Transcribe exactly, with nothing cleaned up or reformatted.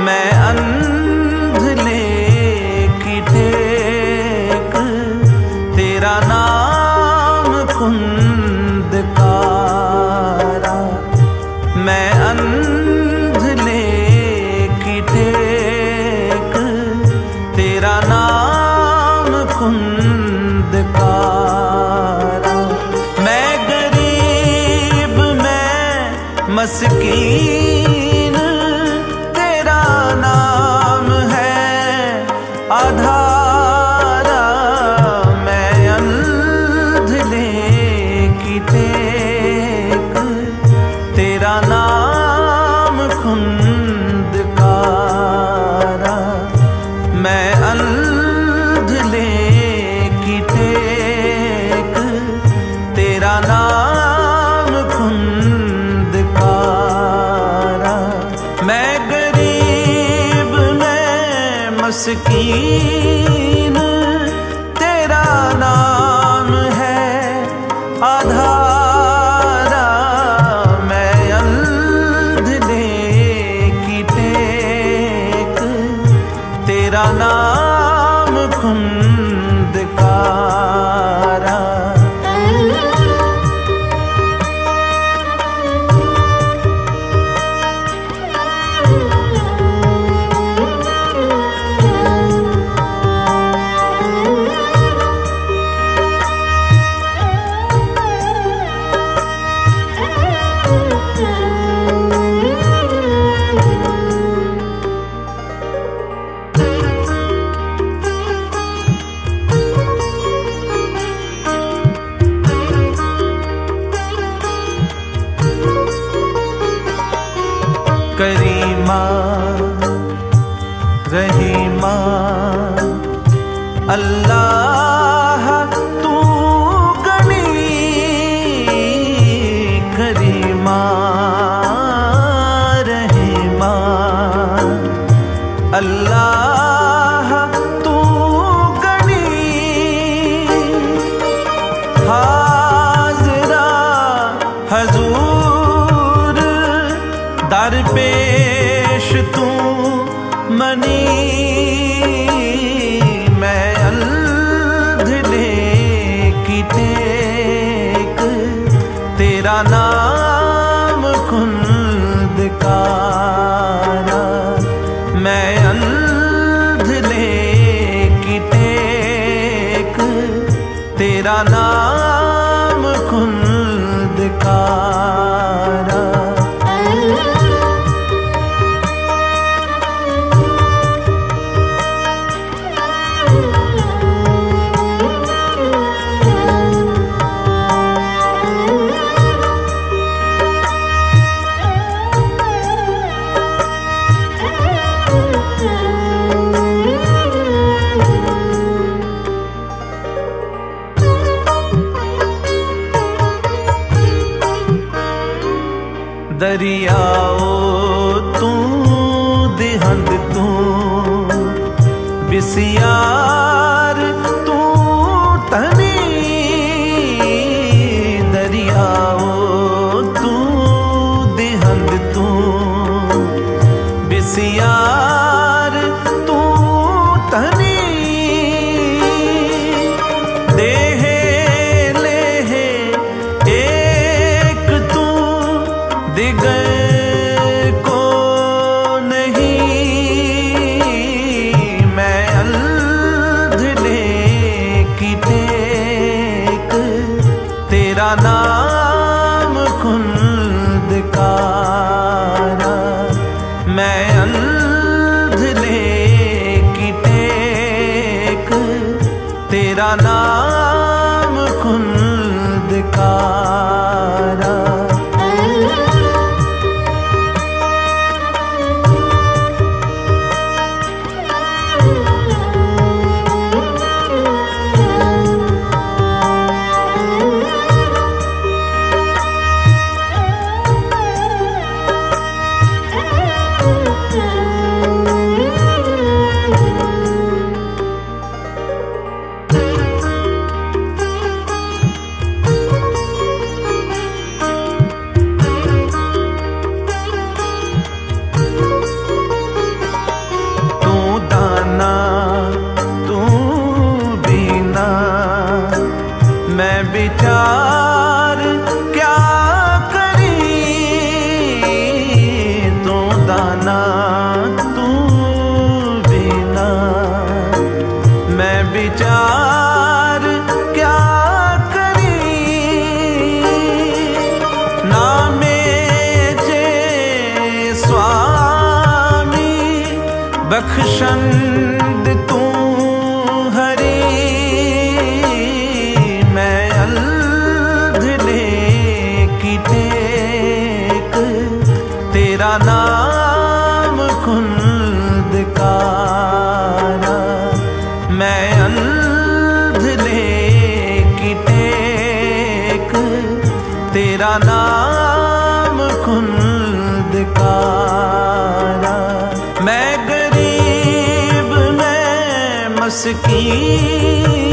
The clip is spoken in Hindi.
मैं अंधले की टेक तेरा नाम खुंदकारा। मैं अंधले की टेक तेरा नाम खुंदकारा। मैं गरीब मैं मस्कीन तेरा नाम है आधारा। मैं अंधले की टेक तेरा नाम खुंदकारा। मैं अंधले की टेक तेरा नाम खुंदकारा। मैं गरीब मैं मस्कीन तेरा नाम है आधारा। मैं अंधले की टेक तेरा नाम खुंदकारा। करीमा रहीमा अल्लाह तू गनी। करीमा रहीमा अल्लाह तू गनी। हाज़िरा हजूर दरपेश तू मनी। मैं अंधले की टेक तेरा नाम खुंदकारा। मैं अंधले की टेक तेरा नाम खुंदकारा। दरियाओ तू दिहंद तू बिसियार तू तनी। दरियाओ तू दिहंद तू बिसियार तू तनी। देहे लेहे एक तू दिगर को नहीं। मैं अंधले की टेक तेरा नाम खुंदकारा। मैं अंधले की टेक तेरा नाम खुंदकारा। मैं विचार क्या करी, तू दाना तू बिना। मैं विचार क्या करी, नामे जे स्वामी बख्शंद तू हरी। मैं अल्धले की टेक, तेरा नाम खुल्दकारा। मैं अल्धले की टेक, तेरा नाम खुल्दकारा। मैं गरीब मैं मस्कीन